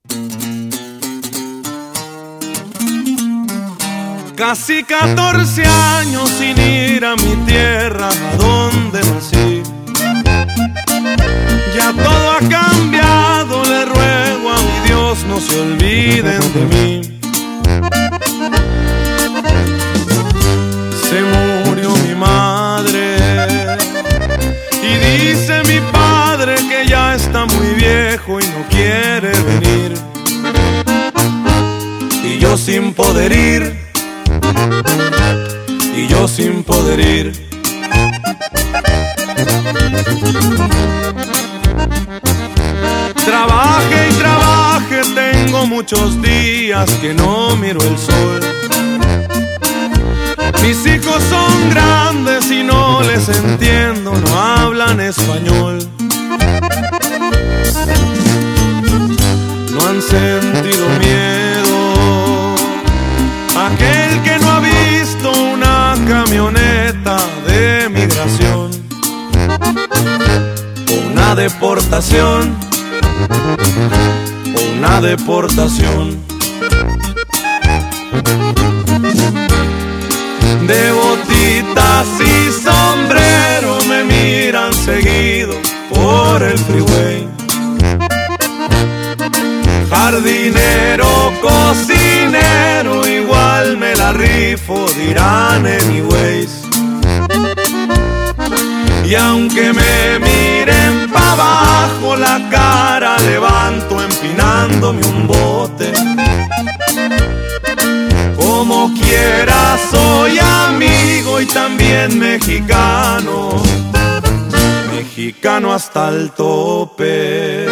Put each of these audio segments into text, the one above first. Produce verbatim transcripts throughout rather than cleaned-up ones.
Casi catorce años sin ir a mi tierra, a donde nací. Ya todo ha cambiado, le ruego a mi Dios no se olviden de mí. Se murió mi madre y dice mi padre que ya está muy viejo y no quiere venir. Y yo sin poder ir, y yo sin poder ir. Trabaje y trabaje, tengo muchos días que no miro el sol. Mis hijos son grandes y no les entiendo, no hablan español. No han sentido miedo, aquel que no ha visto una camioneta de migración o una deportación, o una deportación. De botitas y sombrero me miran seguido por el freeway. Jardinero, cocinero, igual me la rifo, dirán anyways. Y aunque me miren pa' abajo, la cara levanto empinándome un bote. Como quiera soy amigo y también mexicano, mexicano hasta el tope.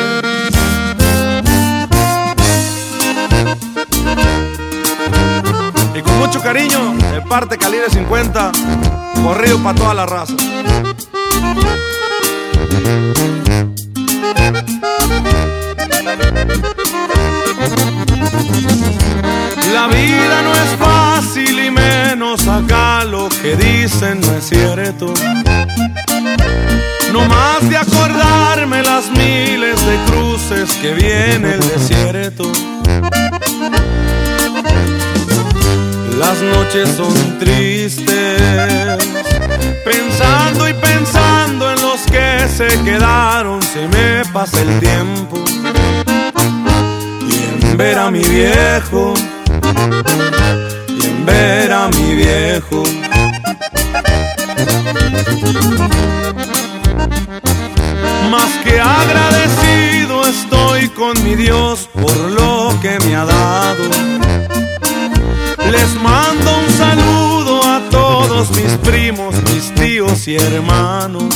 Y con mucho cariño, de parte Calibre cincuenta, corrido pa' toda la raza. La vida no es fácil y menos acá lo que dicen no es cierto. No más de acordarme las miles de cruces que viene el desierto. Las noches son tristes, pensando y pensando en los que se quedaron, se me pasa el tiempo. Y en ver a mi viejo, y en ver a mi viejo. Más que agradecido estoy con mi Dios por lo que me ha dado. Les mando un saludo a todos mis primos, mis tíos y hermanos.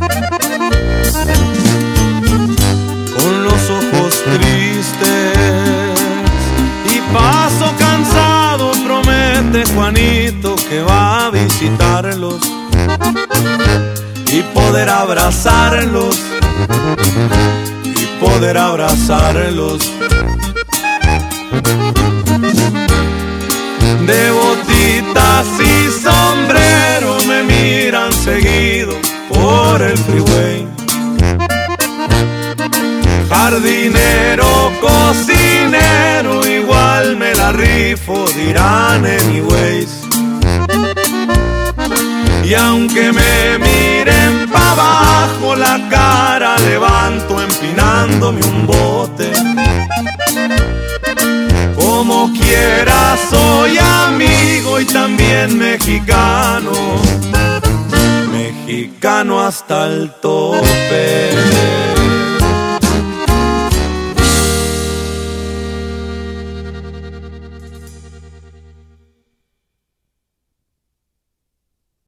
Con los ojos tristes y paso cansado, promete Juanito que va a visitarlos y poder abrazarlos, y poder abrazarlos. De botitas y sombrero me miran seguido por el freeway. Jardinero, cocinero, igual me la rifo, dirán anyways. Y aunque me miren pa' abajo, la cara levanto empinándome un bote. Como quiera soy amigo y también mexicano, mexicano hasta el tope.